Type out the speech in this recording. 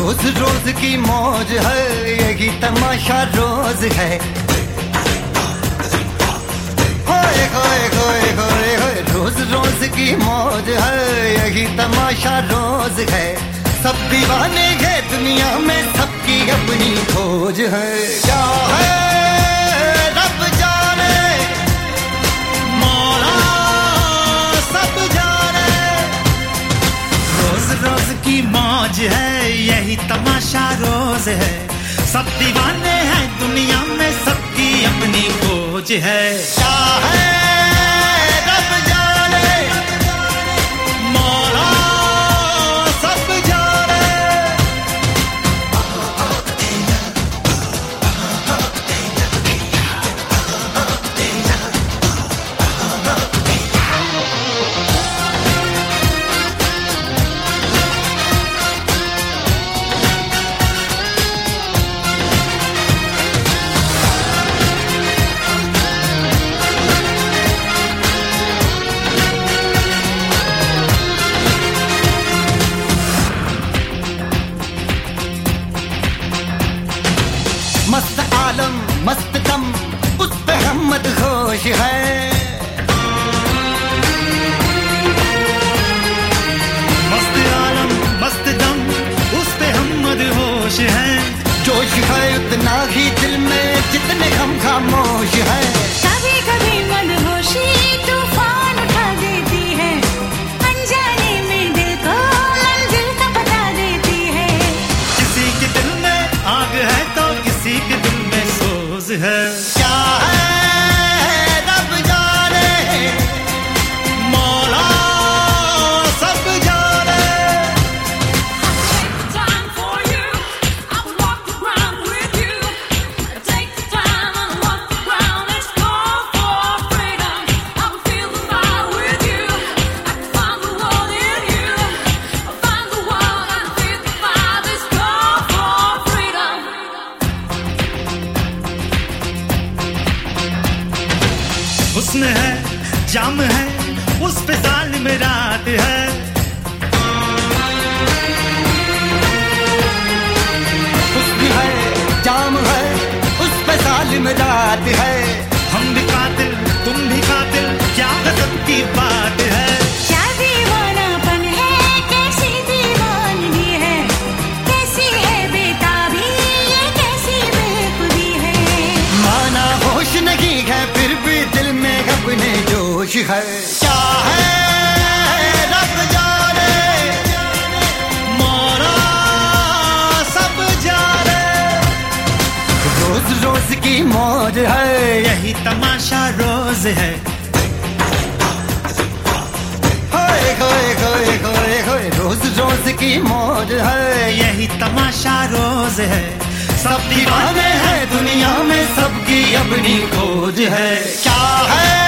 रोज रोज की मौज है, यही तमाशा रोज है। होए होए होए होए होए, रोज रोज की मौज है, यही तमाशा रोज है। सब दीवाने हैं दुनिया में, सबकी अपनी खोज है। क्या है रब जाने, मौला सब जाने। रोज रोज की मौज है, यही तमाशा रोज है। सब दीवाने हैं दुनिया में, सबकी अपनी खोज है। क्या है रब जाने, मौला सब जाने। मस्त आलम मस्त दम, उस पे हम मदहोश है। मस्त आलम मस्त दम, उस पे हम मदहोश हैं। जोश है उतना ही दिल में, जितने हम खामोश है। कभी कभी मदहोशी तूफान उठा देती है, अनजाने में दिल को मंजिल का पता देती है। किसी के दिल में आग है तो किसी के दिल में सोज है। क्या है रब जाने, मौला सब जाने। हुस्न है जाम है, उस पे जालिम रात है। हुस्न है जाम है, उस पे जालिम रात है। हम भी कातिल तुम भी कातिल, क्या गजब की बात है। क्या दीवानापन है, कैसी दीवानगी है, कैसी है बेताबी, ये कैसी बेखुदी है। माना होश नहीं है, फिर भी दिल में अपने जोश है। क्या है रब जाने, मौला सब जाने। रोज रोज की मौज है, यही तमाशा रोज है। होए होए होए होए होए, रोज रोज की मौज है। यही तमाशा रोज है। सब दीवाने हैं दुनिया में, सबकी अपनी खोज है। क्या है